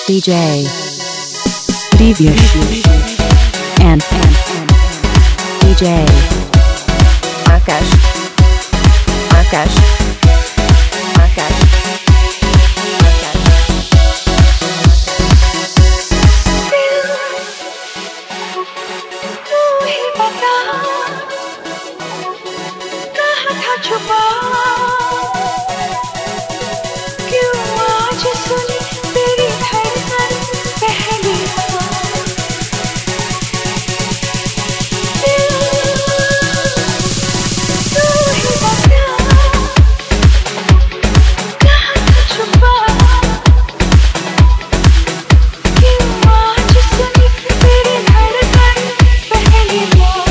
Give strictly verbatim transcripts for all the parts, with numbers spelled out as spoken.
D J Devious and, and, and D J Akash Akash Akash छुपा क्यों आज सुनी तेरी धड़कन पहली बार तू ही बता कहाँ था छुपा क्यों आज सुनी तेरी धड़कन पहली बार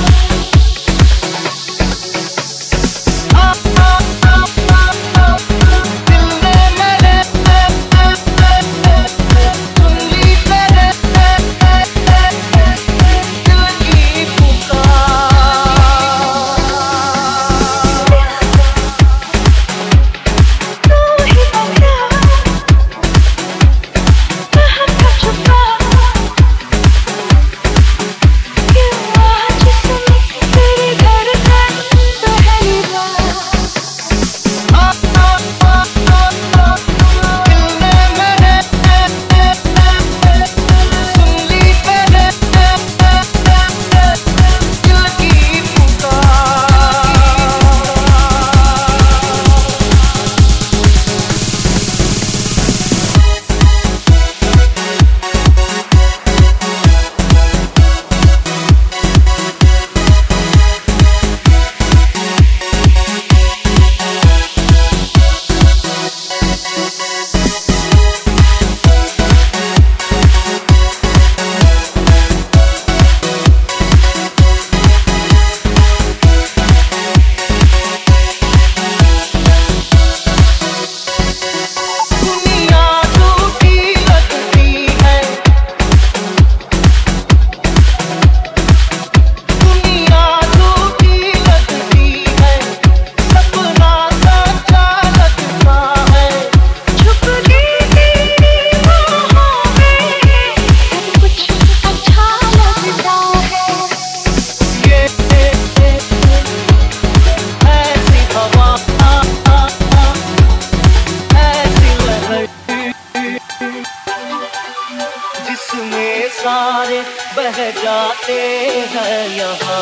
जिसमें सारे बह जाते हैं यहाँ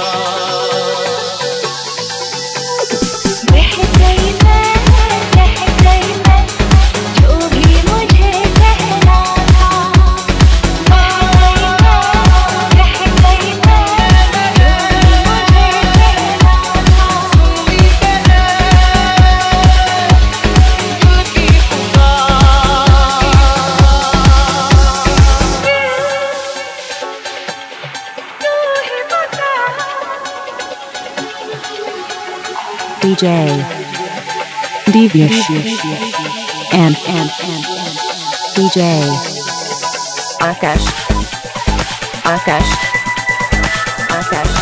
बह गई मैं बह गई मैं जो भी मुझे कहना था बह गई मैं बह गई मैं जो भी मुझे कहना था सुनी मैंने दिल की पुकार D J Devious and, and, and D J Akash Akash Akash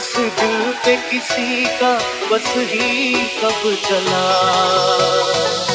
किसी का बस ही कब चला।